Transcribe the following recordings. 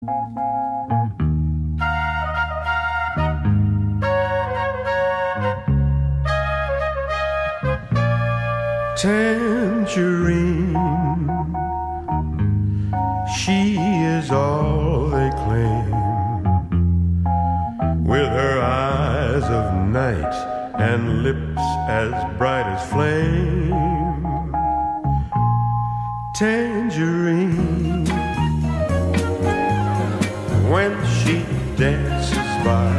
Tangerine, she is all they claim, with her eyes of night and lips as bright as flame. Tangerine, when she dances by,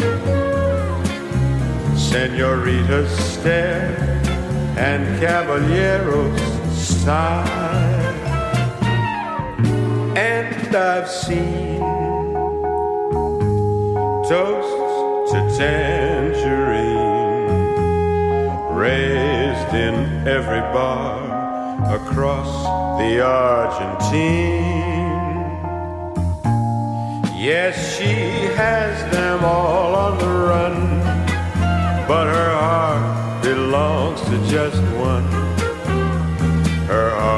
senoritas stare and caballeros sigh. And I've seen toasts to tangerine raised in every bar across the Argentine. Yes, she has them all on the run, but her heart belongs to just one. Her heart